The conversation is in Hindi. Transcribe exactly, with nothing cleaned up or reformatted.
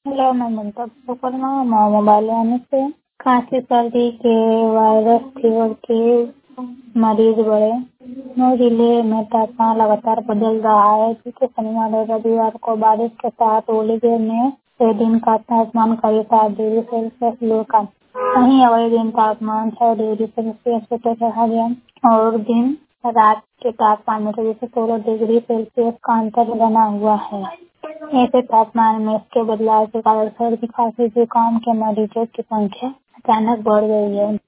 हेलो, मैं ममता सुपर्णा मो- मोबाइल आने से खांसी सर्दी के वायरस फीवर के मरीज बढ़े। नौ जिले में तापमान लगातार बदल रहा है। क्योंकि शनिवार और रविवार को बारिश के साथ ओले गिरने से दिन का तापमान करीब सात डिग्री सेल्सियस लुढ़का। वहीं अगले दिन तापमान छह डिग्री सेल्सियस से चढ़ा गया और दिन रात के तापमान में तेईस से सोलह डिग्री सेल्सियस का अंतर बना हुआ है। ऐसे तापमान में इसके बदलाव के कारण सर्दी खांसी जुकाम के मरीजों की संख्या अचानक बढ़ गई है।